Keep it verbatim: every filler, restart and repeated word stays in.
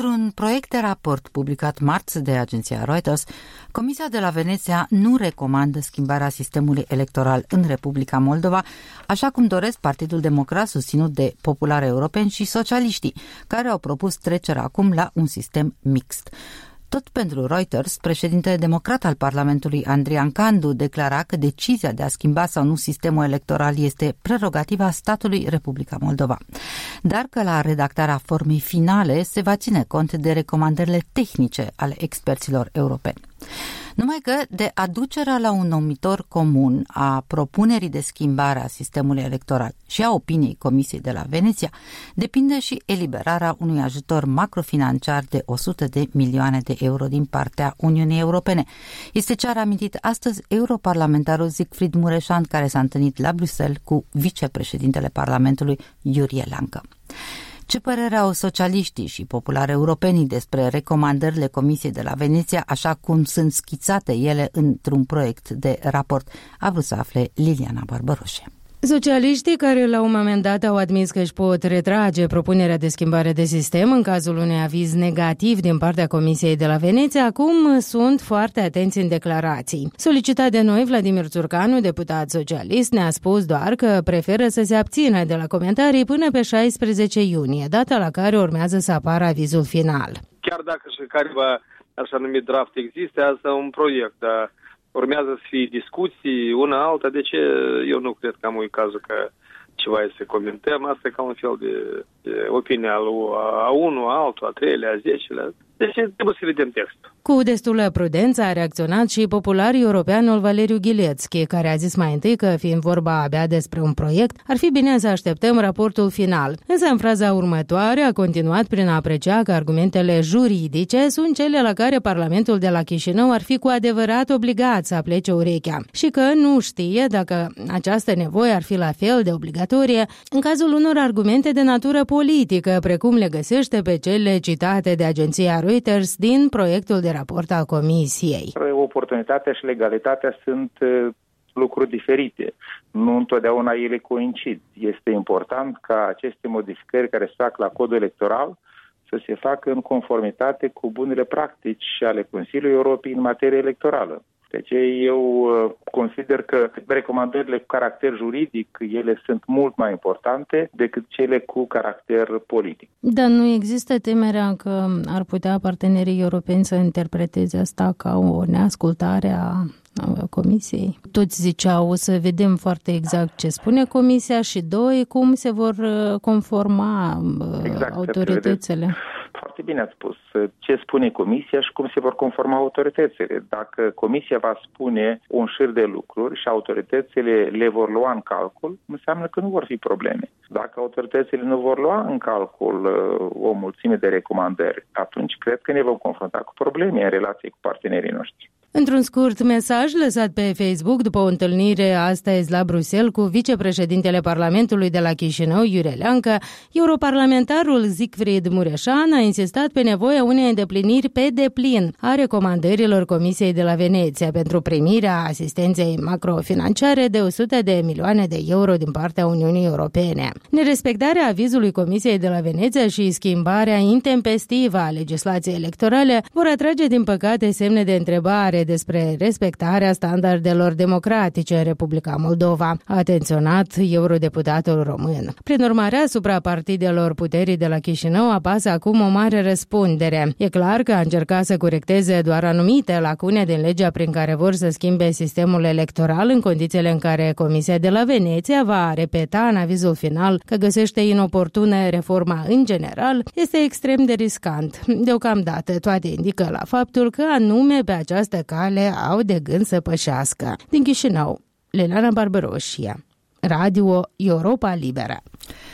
Într-un proiect de raport publicat marți de agenția Reuters, Comisia de la Veneția nu recomandă schimbarea sistemului electoral în Republica Moldova, așa cum doresc Partidul Democrat susținut de populari europeni și socialiștii, care au propus trecerea acum la un sistem mixt. Tot pentru Reuters, președintele democrat al Parlamentului, Andrian Candu, declara că decizia de a schimba sau nu sistemul electoral este prerogativa statului Republica Moldova, dar că la redactarea formei finale se va ține cont de recomandările tehnice ale experților europeni. Numai că de aducerea la un numitor comun a propunerii de schimbare a sistemului electoral și a opiniei Comisiei de la Veneția depinde și eliberarea unui ajutor macrofinanciar de o sută de milioane de euro din partea Uniunii Europene. Este ce a amintit astăzi europarlamentarul Siegfried Mureșan, care s-a întâlnit la Bruxelles cu vicepreședintele Parlamentului Iurie Lancă. Ce părere au socialiștii și populari europenii despre recomandările Comisiei de la Veneția, așa cum sunt schițate ele într-un proiect de raport? A vrut să afle Liliana Barbaroșe. Socialiștii, care la un moment dat au admis că își pot retrage propunerea de schimbare de sistem în cazul unui aviz negativ din partea Comisiei de la Veneția, acum sunt foarte atenți în declarații. Solicitat de noi, Vladimir Țurcanu, deputat socialist, ne-a spus doar că preferă să se abțină de la comentarii până pe șaisprezece iunie, data la care urmează să apară avizul final. Chiar dacă și careva așa numit draft există, asta e un proiect, dar urmează să fie discuții, una alta, de ce eu nu cred că am uit cazul că ceva să comentăm, asta e ca un fel de, de opinie a unu, a altul, a treilea, a zecelea. Deci trebuie să vedem textul. Cu destulă prudență a reacționat și popular europeanul Valeriu Ghilețchi, care a zis mai întâi că, fiind vorba abia despre un proiect, ar fi bine să așteptăm raportul final. Însă în fraza următoare a continuat prin a aprecia că argumentele juridice sunt cele la care Parlamentul de la Chișinău ar fi cu adevărat obligat să aplece urechea și că nu știe dacă această nevoie ar fi la fel de obligatorie în cazul unor argumente de natură politică, precum le găsește pe cele citate de agenția Reuters din proiectul de raport al Comisiei. Oportunitatea și legalitatea sunt lucruri diferite. Nu întotdeauna ele coincid. Este important ca aceste modificări care se fac la codul electoral să se facă în conformitate cu bunele practici ale Consiliului Europei în materie electorală. Deci eu consider că recomandările cu caracter juridic, ele sunt mult mai importante decât cele cu caracter politic. Dar nu există temerea că ar putea partenerii europeni să interpreteze asta ca o neascultare a Comisiei? Toți ziceau să vedem foarte exact ce spune Comisia și, doi, cum se vor conforma exact, autoritățile. Foarte bine ați spus. Ce spune Comisia și cum se vor conforma autoritățile. Dacă Comisia va spune un șir de lucruri și autoritățile le vor lua în calcul, înseamnă că nu vor fi probleme. Dacă autoritățile nu vor lua în calcul o mulțime de recomandări, atunci cred că ne vom confrunta cu probleme în relație cu partenerii noștri. Într-un scurt mesaj lăsat pe Facebook după o întâlnire astăzi la Bruxelles cu vicepreședintele Parlamentului de la Chișinău, Iurie Lancă, europarlamentarul Siegfried Mureșan a insistat pe nevoia unei îndepliniri pe deplin a recomandărilor Comisiei de la Veneția pentru primirea asistenței macrofinanciare de o sută de milioane de euro din partea Uniunii Europene. Nerespectarea avizului Comisiei de la Veneția și schimbarea intempestivă a legislației electorale vor atrage, din păcate, semne de întrebare despre respectarea standardelor democratice în Republica Moldova, a atenționat eurodeputatul român. Prin urmare, asupra partidelor puterii de la Chișinău apasă acum o mare răspundere. E clar că a încercat să corecteze doar anumite lacune din legea prin care vor să schimbe sistemul electoral în condițiile în care Comisia de la Veneția va repeta în avizul final că găsește inoportună reforma în general, este extrem de riscant. Deocamdată toate indică la faptul că anume pe această cale au de gând să pășească. Din Chișinău, Liliana Barbaroșia, Radio Europa Liberă.